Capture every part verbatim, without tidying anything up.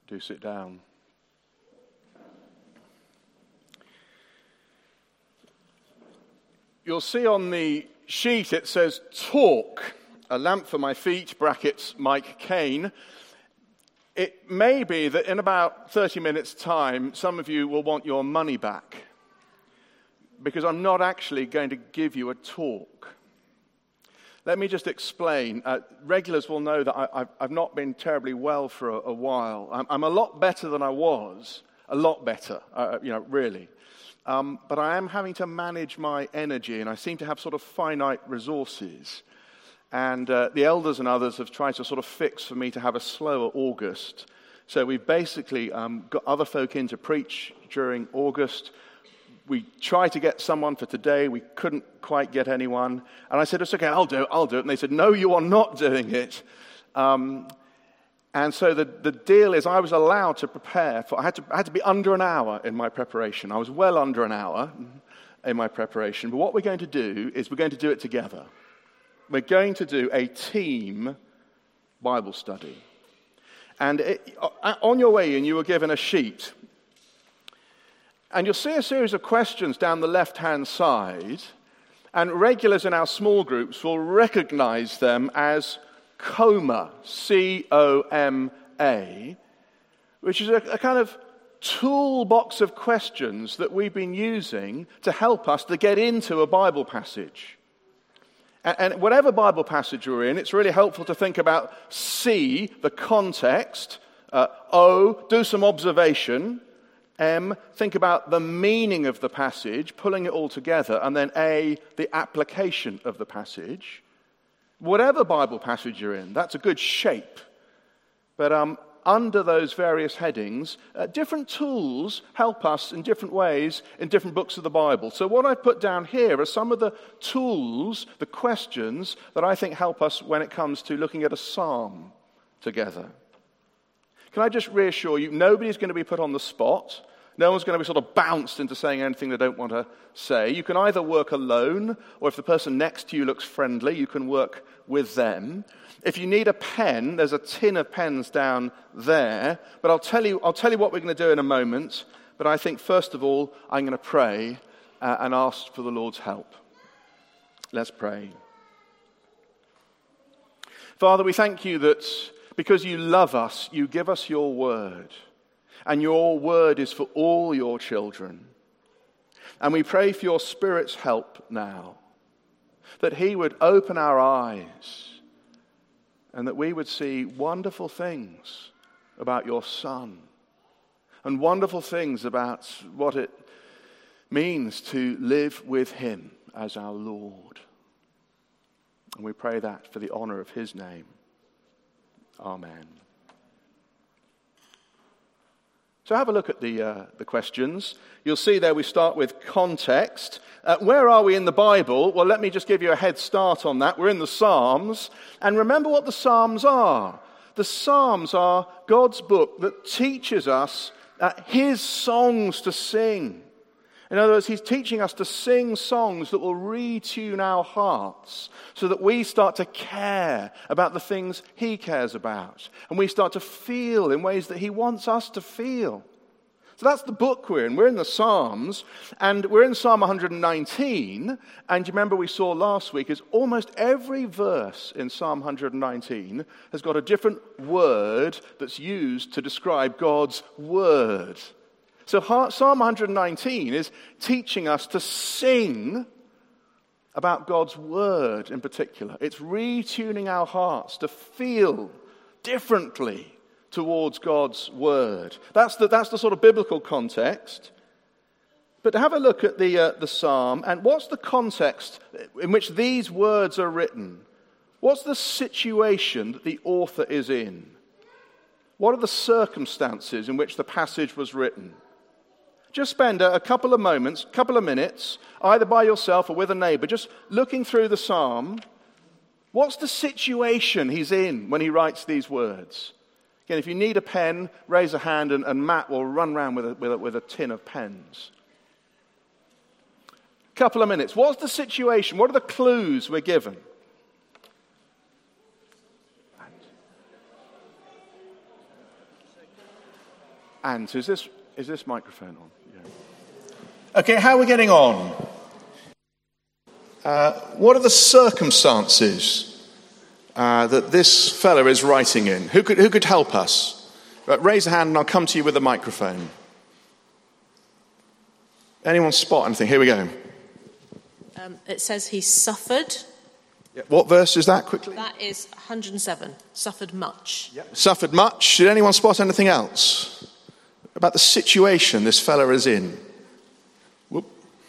Do sit down. You'll see on the sheet it says talk, a lamp for my feet, brackets Mike Kane. It may be that in about thirty minutes' time, some of you will want your money back, because I'm not actually going to give you a talk. Let me just explain. Uh, regulars will know that I, I've, I've not been terribly well for a, a while. I'm, I'm a lot better than I was, a lot better, uh, you know, really. Um, but I am having to manage my energy, and I seem to have sort of finite resources. And uh, the elders and others have tried to sort of fix for me to have a slower August. So we've basically um, got other folk in to preach during August. We tried to get someone for today. We couldn't quite get anyone. And I said, it's okay, I'll do it, I'll do it. And they said, no, you are not doing it. Um, and so the, the deal is I was allowed to prepare. for. I had to, I had to be under an hour in my preparation. I was well under an hour in my preparation. But what we're going to do is we're going to do it together. We're going to do a team Bible study. And it, on your way in, you were given a sheet. And you'll see a series of questions down the left-hand side, and regulars in our small groups will recognize them as COMA, C O M A, which is a, a kind of toolbox of questions that we've been using to help us to get into a Bible passage. And, and whatever Bible passage we're in, it's really helpful to think about C, the context, uh, O, do some observation, M, think about the meaning of the passage, pulling it all together, and then A, the application of the passage. Whatever Bible passage you're in, that's a good shape. But um, under those various headings, uh, different tools help us in different ways in different books of the Bible. So what I've put down here are some of the tools, the questions that I think help us when it comes to looking at a psalm together. Can I just reassure you, nobody's going to be put on the spot. No one's going to be sort of bounced into saying anything they don't want to say. You can either work alone, or if the person next to you looks friendly, you can work with them. If you need a pen, there's a tin of pens down there. But I'll tell you, I'll tell you what we're going to do in a moment. But I think, first of all, I'm going to pray uh, and ask for the Lord's help. Let's pray. Father, we thank you that because you love us, you give us your word. And your word is for all your children. And we pray for your Spirit's help now, that he would open our eyes and that we would see wonderful things about your Son and wonderful things about what it means to live with him as our Lord. And we pray that for the honor of his name. Amen. So have a look at the uh, the questions. You'll see there we start with context. Uh, where are we in the Bible? Well, let me just give you a head start on that. We're in the Psalms. And remember what the Psalms are. The Psalms are God's book that teaches us uh, his songs to sing. In other words, he's teaching us to sing songs that will retune our hearts so that we start to care about the things he cares about. And we start to feel in ways that he wants us to feel. So that's the book we're in. We're in the Psalms, and we're in Psalm one nineteen. And you remember we saw last week is almost every verse in Psalm one nineteen has got a different word that's used to describe God's word. So Psalm one nineteen is teaching us to sing about God's word in particular. It's retuning our hearts to feel differently towards God's word. That's the, that's the sort of biblical context. But to have a look at the, uh, the psalm, and what's the context in which these words are written? What's the situation that the author is in? What are the circumstances in which the passage was written? Just spend a couple of moments, a couple of minutes, either by yourself or with a neighbor, just looking through the psalm. What's the situation he's in when he writes these words? Again, if you need a pen, raise a hand, and, and Matt will run around with a, with, a, with a tin of pens. A couple of minutes. What's the situation? What are the clues we're given? Ant, is this, is this microphone on? Yeah. Okay, how are we getting on? Uh, what are the circumstances uh, that this fella is writing in? Who could, who could help us? Right, raise a hand and I'll come to you with a microphone. Anyone spot anything? Here we go. Um, it says he suffered. Yeah. What verse is that, quickly? That is one hundred seven. Suffered much. Yep. Suffered much. Did anyone spot anything else about the situation this fella is in? Whoop.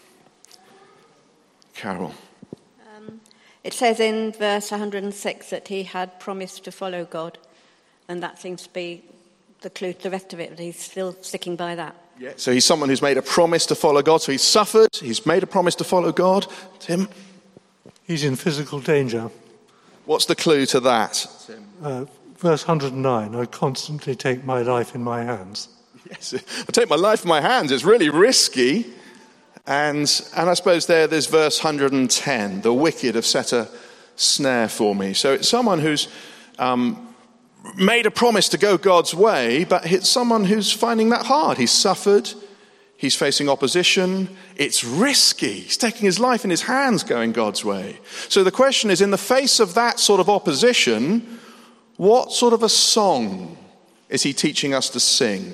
Carol. Um, it says in verse one hundred six that he had promised to follow God, and that seems to be the clue to the rest of it, but he's still sticking by that. Yeah. So he's someone who's made a promise to follow God. So he's suffered. He's made a promise to follow God. Tim? He's in physical danger. What's the clue to that? Uh, verse one hundred nine, I constantly take my life in my hands. Yes, I take my life in my hands. It's really risky. And and I suppose there, there's verse one hundred ten. The wicked have set a snare for me. So it's someone who's um, made a promise to go God's way, but it's someone who's finding that hard. He's suffered. He's facing opposition. It's risky. He's taking his life in his hands going God's way. So the question is, in the face of that sort of opposition, what sort of a song is he teaching us to sing?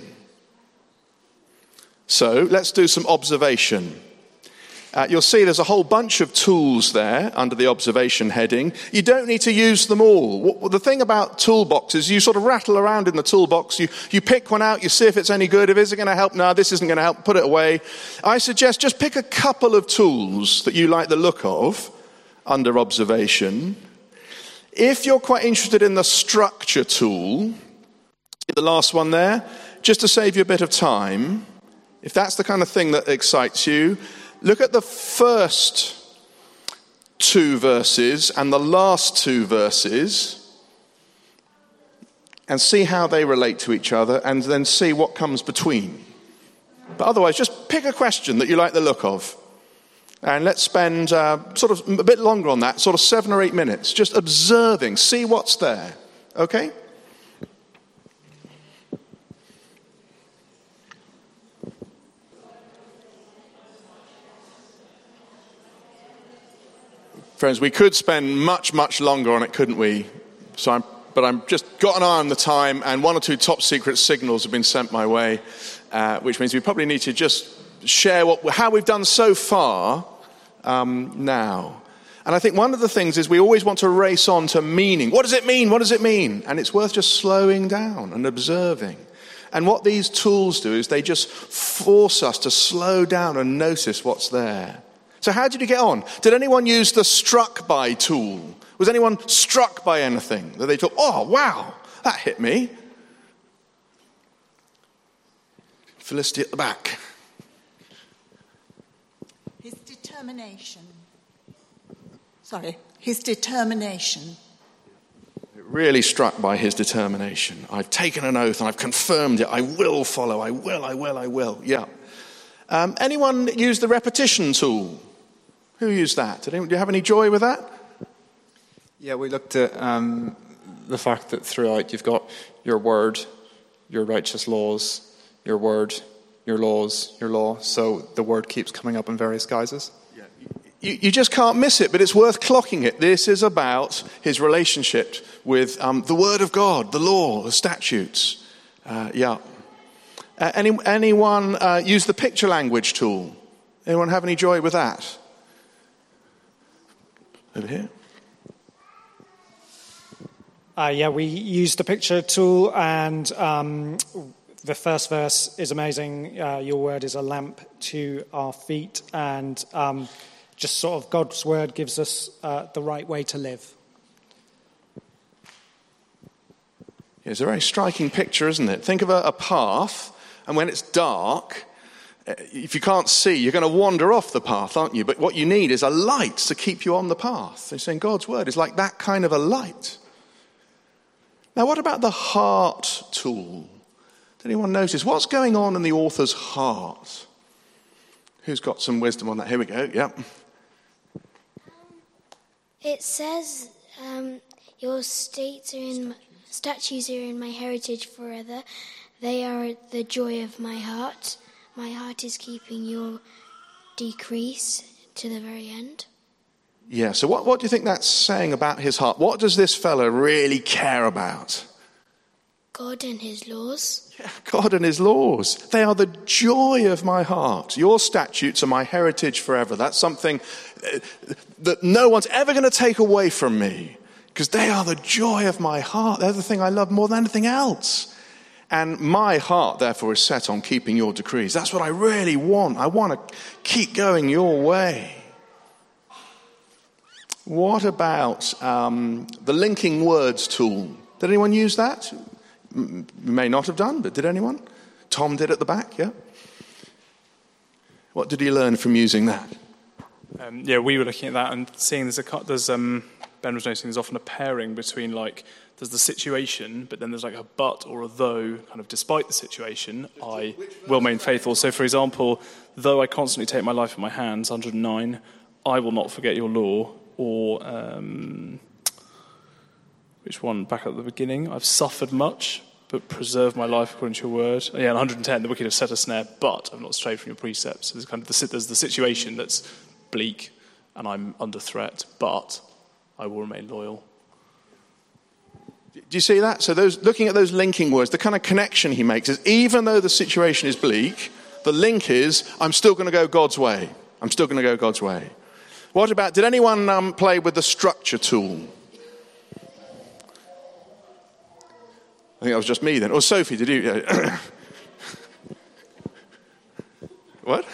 So let's do some observation. Uh, you'll see there's a whole bunch of tools there under the observation heading. You don't need to use them all. What, the thing about toolboxes, you sort of rattle around in the toolbox, you, you pick one out, you see if it's any good, if it's going to help, no, this isn't going to help, put it away. I suggest just pick a couple of tools that you like the look of under observation. If you're quite interested in the structure tool, the last one there, just to save you a bit of time, if that's the kind of thing that excites you, look at the first two verses and the last two verses and see how they relate to each other and then see what comes between. But otherwise, just pick a question that you like the look of. And let's spend uh, sort of a bit longer on that, sort of seven or eight minutes, just observing, see what's there. Okay? Friends, we could spend much, much longer on it, couldn't we? So I'm, but I'm just got an eye on the time, and one or two top secret signals have been sent my way, uh, which means we probably need to just share what, how we've done so far um, now. And I think one of the things is we always want to race on to meaning. What does it mean? What does it mean? And it's worth just slowing down and observing. And what these tools do is they just force us to slow down and notice what's there. So how did you get on? Did anyone use the struck by tool? Was anyone struck by anything that they thought, oh, wow, that hit me? Felicity at the back. His determination. Sorry, his determination. Really struck by his determination. I've taken an oath and I've confirmed it. I will follow. I will, I will, I will. Yeah. Um, anyone use the repetition tool? Who used that? Did anyone, do you have any joy with that? Yeah, we looked at um, the fact that throughout you've got your word, your righteous laws, your word, your laws, your law. So the word keeps coming up in various guises. Yeah. You, you just can't miss it, but it's worth clocking it. This is about his relationship with um, the word of God, the law, the statutes. Uh, yeah. Uh, any, anyone uh, use the picture language tool? Anyone have any joy with that? Over here. Uh, yeah, we used the picture tool, and um, the first verse is amazing. Uh, your word is a lamp to our feet, and um, just sort of God's word gives us uh, the right way to live. It's a very striking picture, isn't it? Think of a, a path, and when it's dark, if you can't see, you're going to wander off the path, aren't you? But what you need is a light to keep you on the path. They're saying God's word is like that kind of a light. Now, what about the heart tool? Did anyone notice what's going on in the author's heart? Who's got some wisdom on that? Here we go. Yep. It says, um, your states are in, statues are in my heritage forever, They are the joy of my heart. My heart is keeping your decrease to the very end. Yeah, so what, what do you think that's saying about his heart? What does this fella really care about? God and his laws. Yeah, God and his laws. They are the joy of my heart. Your statutes are my heritage forever. That's something that no one's ever going to take away from me, because they are the joy of my heart. They're the thing I love more than anything else. And my heart, therefore, is set on keeping your decrees. That's what I really want. I want to keep going your way. What about um, the linking words tool? Did anyone use that? You may not have done, but did anyone? Tom did at the back, yeah? What did you learn from using that? Um, yeah, we were looking at that and seeing there's a there's um, Ben was noticing there's often a pairing between, like, there's the situation, but then there's like a but or a though, kind of despite the situation, I will remain faithful. So, for example, though I constantly take my life in my hands, one hundred nine, I will not forget your law. Or, um, which one? Back at the beginning. I've suffered much, but preserved my life according to your word. Yeah, one hundred ten, the wicked have set a snare, but I've not strayed from your precepts. So there's kind of the, there's the situation that's bleak, and I'm under threat, but I will remain loyal. Do you see that? So those, looking at those linking words, the kind of connection he makes is, even though the situation is bleak, the link is, I'm still going to go God's way. I'm still going to go God's way. What about, did anyone um, play with the structure tool? I think that was just me then. Or Sophie, did you? What?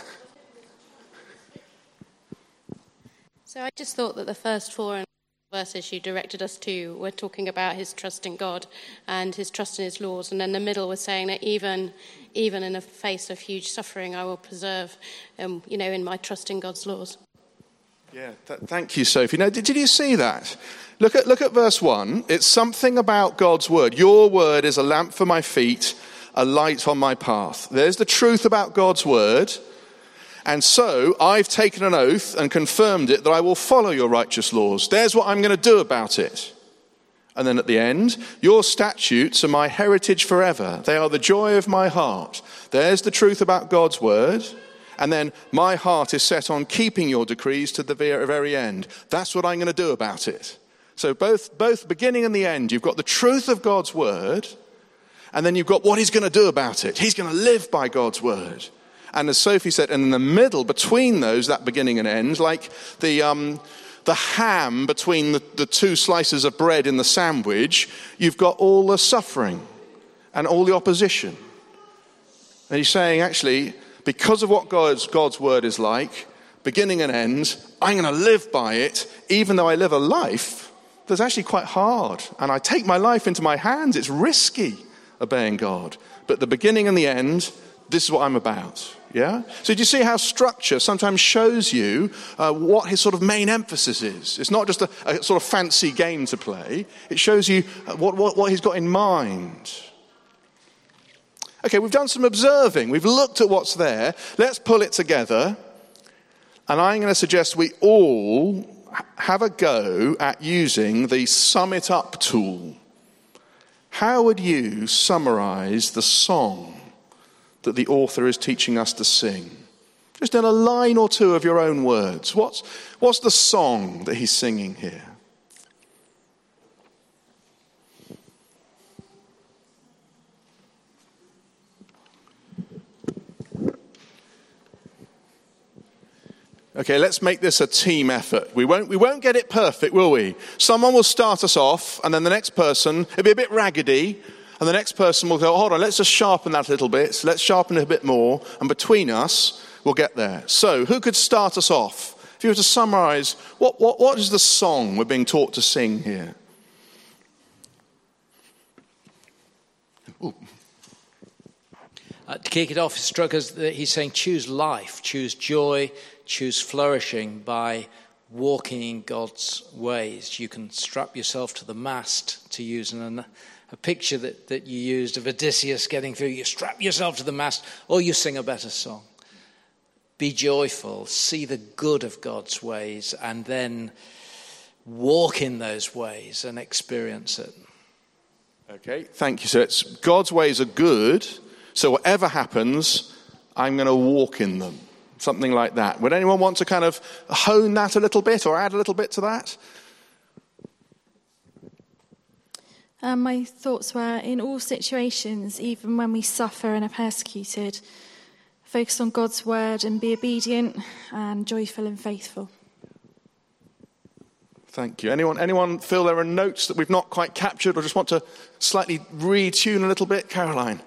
So I just thought that the first four verses you directed us to were talking about his trust in God and his trust in his laws. And then the middle was saying that even even in the face of huge suffering, I will preserve, um, you know, in my trust in God's laws. Yeah, th- thank you, Sophie. Now, did, did you see that? Look at look at verse one. It's something about God's word. Your word is a lamp for my feet, a light on my path. There's the truth about God's word. And so I've taken an oath and confirmed it that I will follow your righteous laws. There's what I'm going to do about it. And then at the end, your statutes are my heritage forever. They are the joy of my heart. There's the truth about God's word. And then my heart is set on keeping your decrees to the very end. That's what I'm going to do about it. So both both beginning and the end, you've got the truth of God's word, and then you've got what he's going to do about it. He's going to live by God's word. And as Sophie said, and in the middle, between those, that beginning and end, like the um, the ham between the, the two slices of bread in the sandwich, you've got all the suffering and all the opposition. And he's saying, actually, because of what God's, God's word is like, beginning and end, I'm going to live by it, even though I live a life that's actually quite hard. And I take my life into my hands. It's risky obeying God. But the beginning and the end, this is what I'm about. Yeah? So do you see how structure sometimes shows you uh, what his sort of main emphasis is? It's not just a, a sort of fancy game to play. It shows you what, what, what he's got in mind. Okay, we've done some observing. We've looked at what's there. Let's pull it together. And I'm going to suggest we all have a go at using the sum it up tool. How would you summarize the song that the author is teaching us to sing? Just in a line or two of your own words. What's, what's the song that he's singing here? Okay, let's make this a team effort. We won't, we won't get it perfect, will we? Someone will start us off, and then the next person, it'll be a bit raggedy, and the next person will go, hold on, let's just sharpen that a little bit. So let's sharpen it a bit more, and between us, we'll get there. So, who could start us off? If you were to summarize, what, what, what is the song we're being taught to sing here? Ooh. Uh, to kick it off, it struck us that he's saying choose life, choose joy, choose flourishing by walking in God's ways. You can strap yourself to the mast, to use an, a picture that, that you used of Odysseus getting through. You strap yourself to the mast, or you sing a better song. Be joyful, see the good of God's ways, and then walk in those ways and experience it. Okay, thank you. So it's God's ways are good, so whatever happens, I'm going to walk in them. Something like that. Would anyone want to kind of hone that a little bit or add a little bit to that? Um, my thoughts were, in all situations, even when we suffer and are persecuted, focus on God's word and be obedient and joyful and faithful. Thank you. Anyone, anyone feel there are notes that we've not quite captured or just want to slightly retune a little bit? Caroline.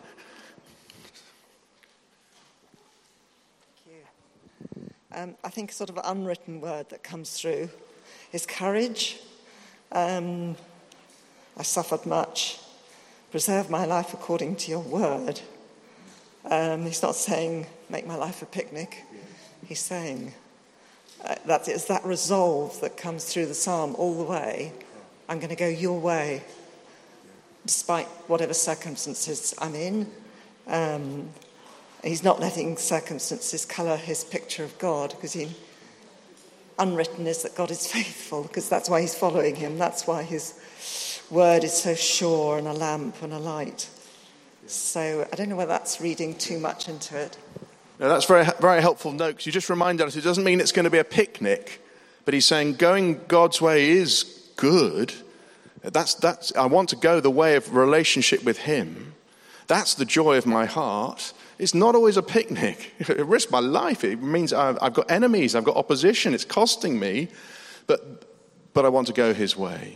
Um, I think a sort of unwritten word that comes through is courage. Um, I suffered much. Preserve my life according to your word. Um, he's not saying, make my life a picnic. He's saying, uh, that it's that resolve that comes through the psalm all the way. I'm going to go your way, despite whatever circumstances I'm in. Um, He's not letting circumstances colour his picture of God, because he, unwritten is that God is faithful, because that's why he's following him. That's why his word is so sure and a lamp and a light. So I don't know whether that's reading too much into it. No, that's very, very helpful note, because you just reminded us it doesn't mean it's going to be a picnic, but he's saying going God's way is good. That's, that's, I want to go the way of relationship with him. That's the joy of my heart. It's not always a picnic. It risks my life. It means I've, I've got enemies. I've got opposition. It's costing me. But but I want to go his way.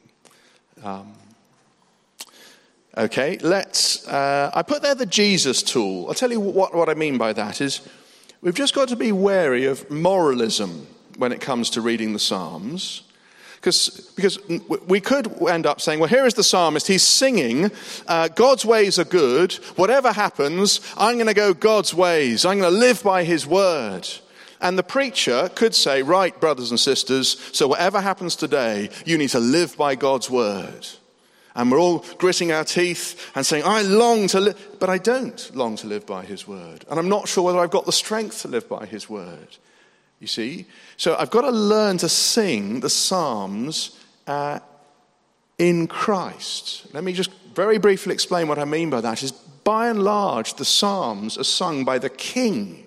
Um, okay, let's... Uh, I put there the Jesus tool. I'll tell you what, what I mean by that is we've just got to be wary of moralism when it comes to reading the Psalms. Because because we could end up saying, well, here is the psalmist. He's singing, uh, God's ways are good. Whatever happens, I'm going to go God's ways. I'm going to live by his word. And the preacher could say, right, brothers and sisters, so whatever happens today, you need to live by God's word. And we're all gritting our teeth and saying, I long to live, but I don't long to live by his word. And I'm not sure whether I've got the strength to live by his word. You see? So I've got to learn to sing the Psalms uh, in Christ. Let me just very briefly explain what I mean by that. Is by and large, the Psalms are sung by the King.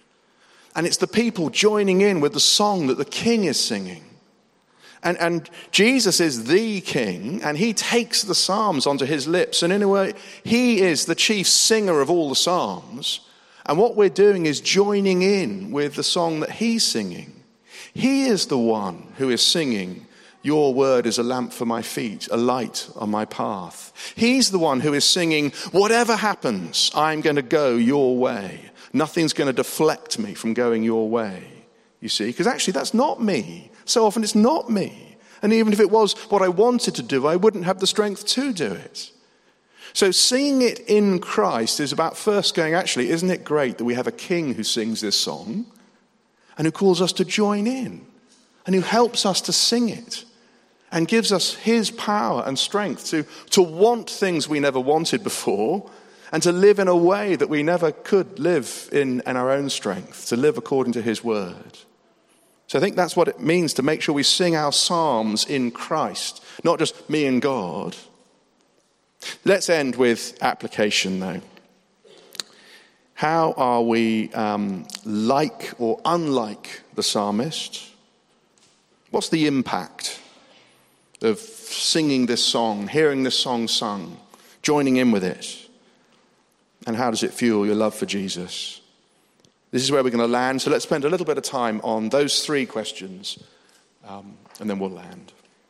And it's the people joining in with the song that the King is singing. And, and Jesus is the King, and he takes the Psalms onto his lips. And in a way, he is the chief singer of all the Psalms. And what we're doing is joining in with the song that he's singing. He is the one who is singing, your word is a lamp for my feet, a light on my path. He's the one who is singing, whatever happens, I'm going to go your way. Nothing's going to deflect me from going your way. You see, because actually that's not me. So often it's not me. And even if it was what I wanted to do, I wouldn't have the strength to do it. So singing it in Christ is about first going, actually, isn't it great that we have a King who sings this song and who calls us to join in and who helps us to sing it and gives us his power and strength to, to want things we never wanted before and to live in a way that we never could live in, in our own strength, to live according to his word. So I think that's what it means to make sure we sing our psalms in Christ, not just me and God. Let's end with application, though. How are we um, like or unlike the psalmist? What's the impact of singing this song, hearing this song sung, joining in with it? And how does it fuel your love for Jesus? This is where we're going to land, so let's spend a little bit of time on those three questions, um, and then we'll land.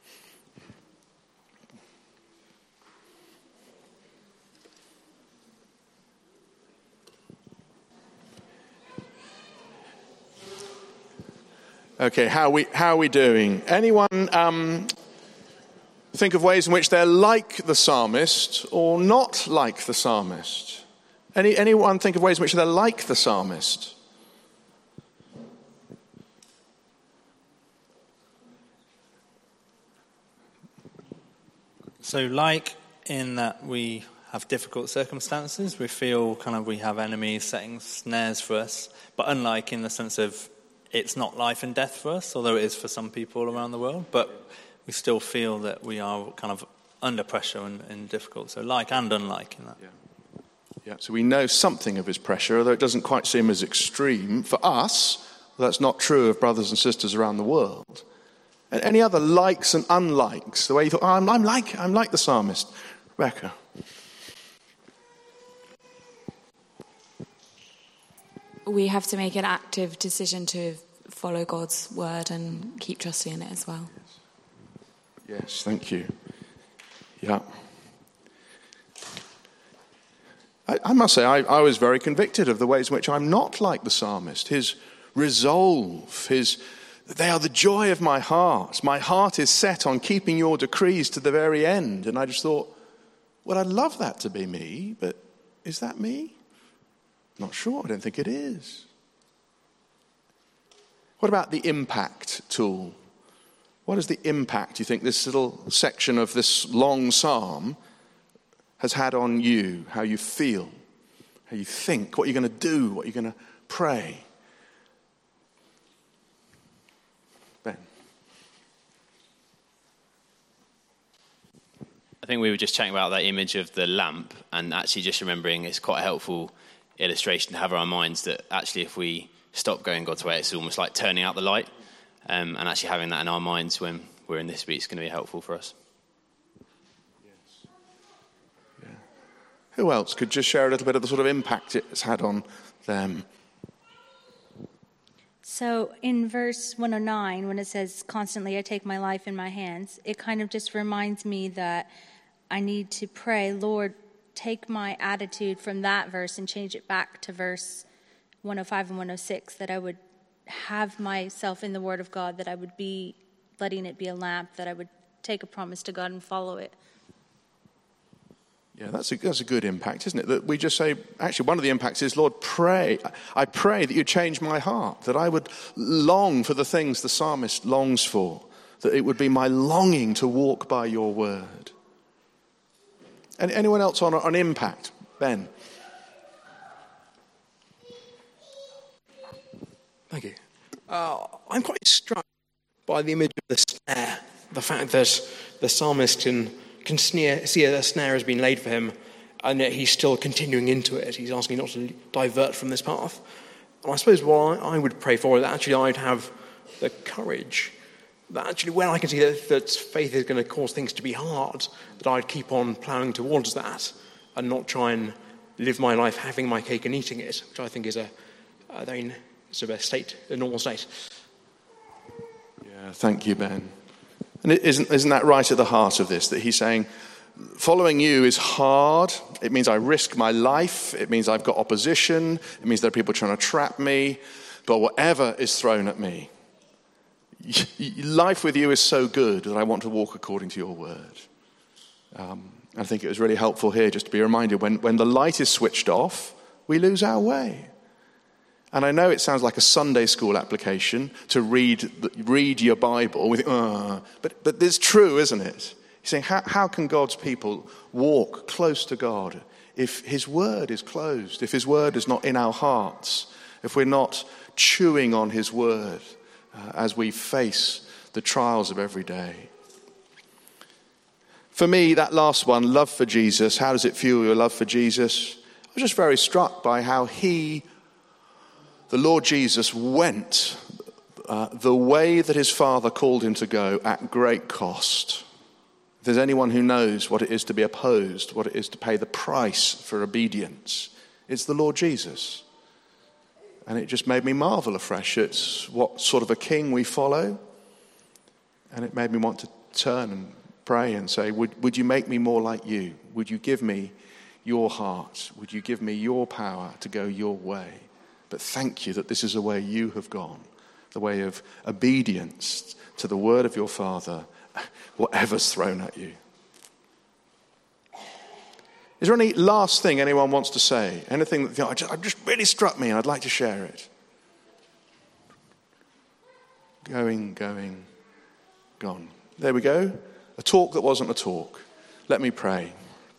Okay, how are we, how are we doing? Anyone um, think of ways in which they're like the psalmist or not like the psalmist? Any, anyone think of ways in which they're like the psalmist? So like in that we have difficult circumstances, we feel kind of we have enemies setting snares for us, but unlike in the sense of it's not life and death for us, although it is for some people around the world, but we still feel that we are kind of under pressure and, and difficult. So like and unlike in that. Yeah. Yeah, so we know something of his pressure, although it doesn't quite seem as extreme. For us, that's not true of brothers and sisters around the world. And any other likes and unlikes, the way you thought, oh, I'm, I'm like I'm like the psalmist. Rebecca. We have to make an active decision to follow God's word and keep trusting in it as well. Yes, thank you. Yeah. I, I must say, I, I was very convicted of the ways in which I'm not like the psalmist. His resolve, his, they are the joy of my heart. My heart is set on keeping your decrees to the very end. And I just thought, well, I'd love that to be me, but is that me? Not sure. I don't think it is. What about the impact tool? What is the impact you think this little section of this long psalm has had on you, how you feel, how you think, what you're going to do, what you're going to pray? Ben. I think we were just chatting about that image of the lamp, and actually just remembering it's quite a helpful illustration to have in our minds that actually if we stop going God's way, it's almost like turning out the light, um, and actually having that in our minds when we're in this week is going to be helpful for us. Who else could just share a little bit of the sort of impact it's had on them? So in verse one oh nine, when it says, constantly I take my life in my hands, it kind of just reminds me that I need to pray, Lord, take my attitude from that verse and change it back to verse one oh five and one oh six, that I would have myself in the Word of God, that I would be letting it be a lamp, that I would take a promise to God and follow it. Yeah, that's a, that's a good impact, isn't it? That we just say, actually, one of the impacts is, Lord, pray. I pray that you change my heart, that I would long for the things the psalmist longs for, that it would be my longing to walk by your word. And anyone else on, on impact? Ben. Thank you. Uh, I'm quite struck by the image of the snare, the fact that the psalmist can... can sneer, see a snare has been laid for him, and yet he's still continuing into it. He's asking not to divert from this path. And I suppose what I, I would pray for is that actually I'd have the courage, that actually when I can see that, that faith is going to cause things to be hard, that I'd keep on ploughing towards that and not try and live my life having my cake and eating it, which I think is a, a very sort of a state, a normal state. Yeah, thank you, Ben. And isn't, isn't that right at the heart of this, that he's saying, following you is hard. It means I risk my life. It means I've got opposition. It means there are people trying to trap me. But whatever is thrown at me, life with you is so good that I want to walk according to your word. Um, I think it was really helpful here just to be reminded, when, when the light is switched off, we lose our way. And I know it sounds like a Sunday school application to read read your Bible with, uh, but but it's true, isn't it? He's saying, how, how can God's people walk close to God if his word is closed, if his word is not in our hearts, if we're not chewing on his word uh, as we face the trials of every day? For me, that last one, love for Jesus, how does it fuel your love for Jesus? I was just very struck by how he, the Lord Jesus, went uh, the way that his Father called him to go at great cost. If there's anyone who knows what it is to be opposed, what it is to pay the price for obedience, it's the Lord Jesus. And it just made me marvel afresh at what sort of a king we follow. And it made me want to turn and pray and say, would, would you make me more like you? Would you give me your heart? Would you give me your power to go your way? But thank you that this is the way you have gone, the way of obedience to the word of your Father, whatever's thrown at you. Is there any last thing anyone wants to say? Anything that you know, just, just really struck me and I'd like to share it? Going, going, gone. There we go. A talk that wasn't a talk. Let me pray.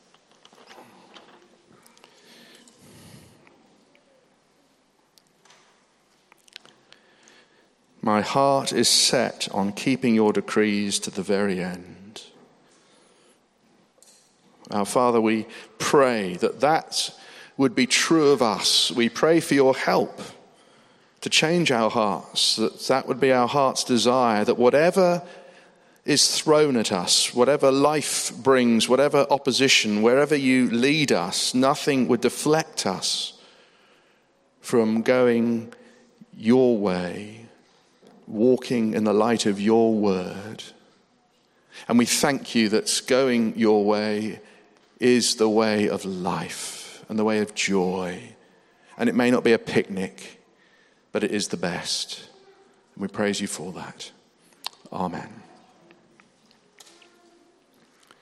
My heart is set on keeping your decrees to the very end. Our Father, we pray that that would be true of us. We pray for your help to change our hearts, that that would be our heart's desire, that whatever is thrown at us, whatever life brings, whatever opposition, wherever you lead us, nothing would deflect us from going your way, walking in the light of your word. And we thank you that going your way is the way of life and the way of joy. And it may not be a picnic, but it is the best. And we praise you for that. Amen.